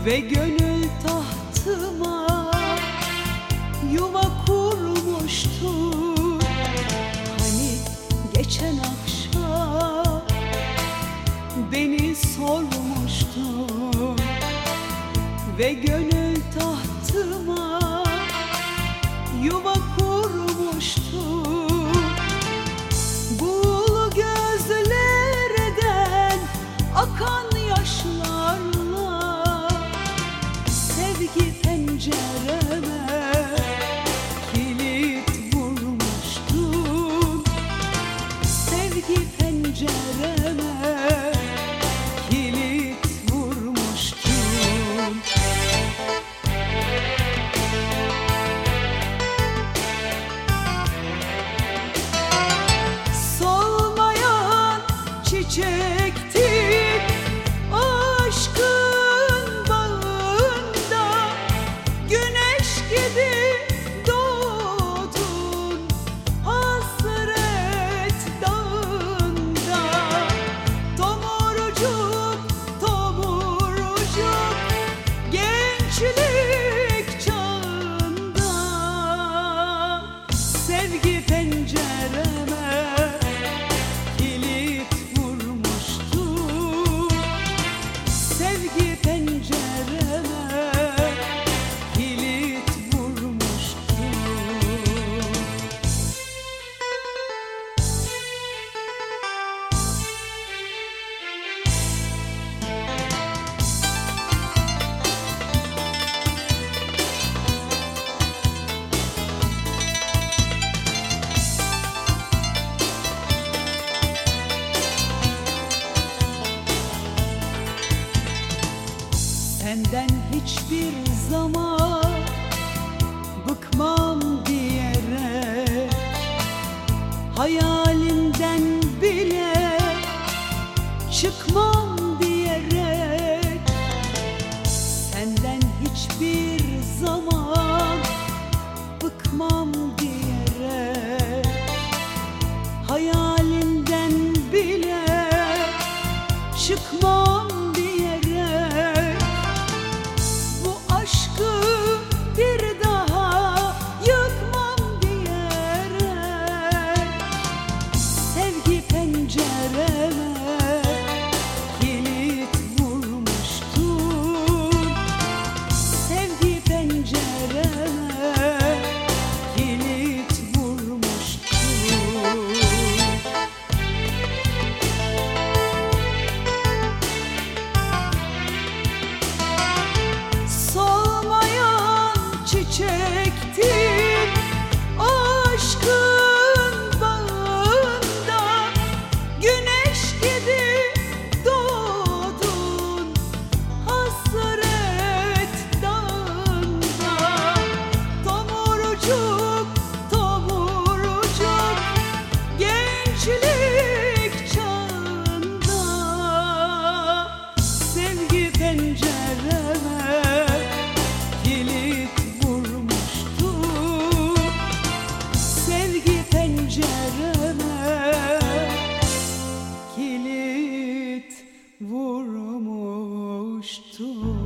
ve gönül tahtıma yuva kurmuştum. Hani geçen akşam beni sormuştun ve gönül tahtıma yuva kurmuştum. Buğulu gözlerden akan yaşlarla sevgi pencereme kilit vurmuştun. Sevgi pencereme kilit vurmuştun. Solmayan çiçektin aşkın bağında, güneş gibi doğdun hasret dağında. Tomurcuk tomurcuk gençlik çağında sevgi pencereme kilit vurmuştun. Sevgi pencereme kilit vurmuştun. Senden hiçbir zaman bıkmam diyerek, hayalinden bile çıkmam diyerek, senden hiçbir zaman bıkmam diyerek, hayalinden bile çıkmam diyerek, bu aşkı bir daha yıkmam diyerek, sevgi pencereme kilit vurmuştun. Sevgi pencereme kilit vurmuştun. Solmayan çiçektin aşkın bağında, güneş gibi doğdun hasret dağında. Tomurcuk tomurcuk gençlik çağında sevgi pencereme kilit vurmuştun. Sevgi pencereme kilit vurmuştun.